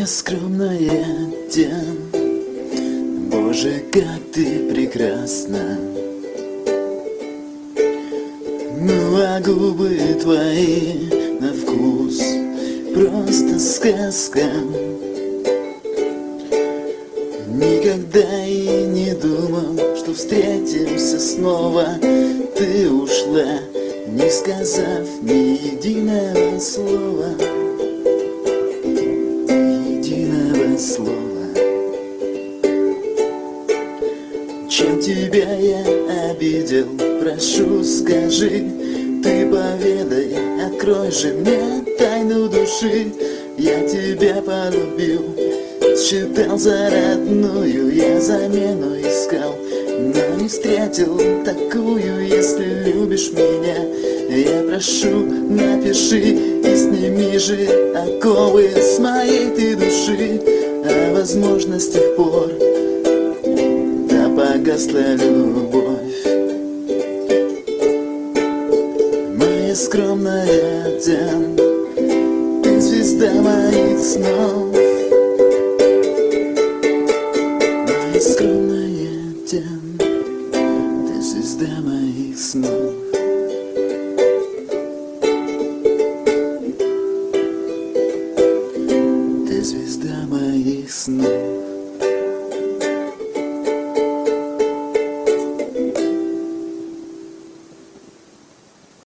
скромная тень, Боже, как ты прекрасна. Ну а губы твои на вкус просто сказка. Никогда и не думал, что встретимся снова. Ты ушла, не сказав ни единого слова. Единого слова. Чем тебя я обидел, прошу, скажи. Ты поведай, открой же мне тайну души. Я тебя полюбил, считал за родную, я замену искал, но не встретил такую. Если любишь меня, я прошу, напиши и сними же оковы с моей ты души. А возможно, с тех пор да погасла любовь. Моя скромная тень, ты звезда моих снов. Моя скромная тень, ты звезда моих снов. Ты звезда моих снов.